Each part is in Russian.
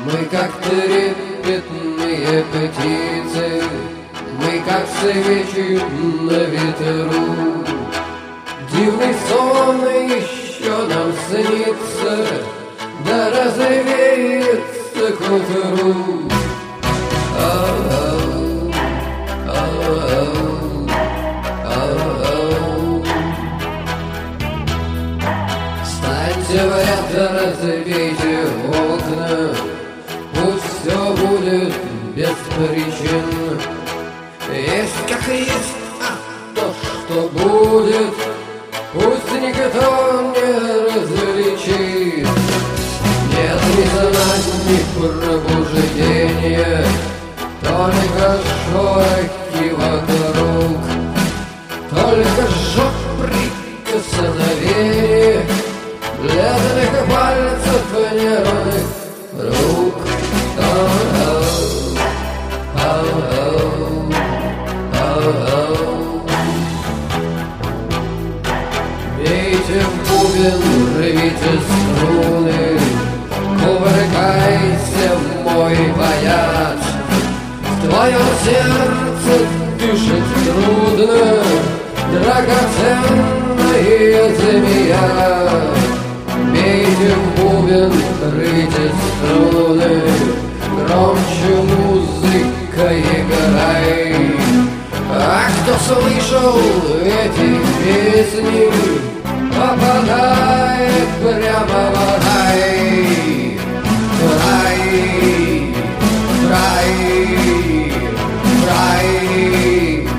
Мы как трепетные птицы, мы как свечи на ветру. Дивный сон еще нам снится, да развеется к утру. Встаньте в ряд, разбейте окна, пусть все будет без причин. Есть как есть, а то, что будет, пусть никто не различит. Нет ни знать, ни пробуждения, только шорохи вокруг, только жжет прикосновение ледяных пальцев нервных рук. Бейте в бубен, рвите струны, кувыркайся в мой баят. В твоем сердце дышит трудно драгоценная змея. Бейте в бубен, рвите струны, громче музыка играй. А кто слышал эти песни, попадает прямо в рай. Рай, рай, рай.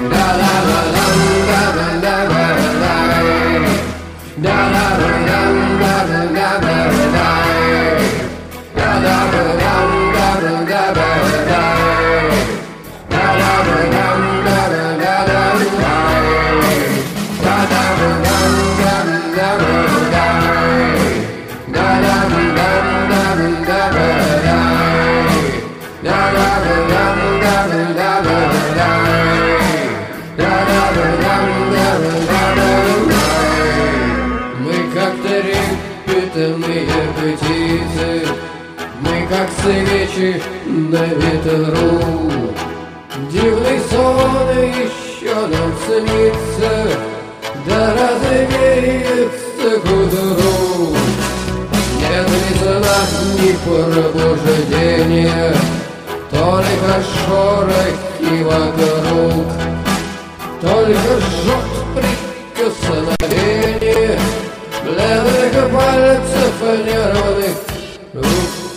Мы как трепетные птицы, мы как свечи на ветру. Дивный сон еще нам снится, да развеется к утру. Нет ни сна, ни пробуждения, только шорохи вокруг, только жжет прикосновение бледных пальцев нервных рук.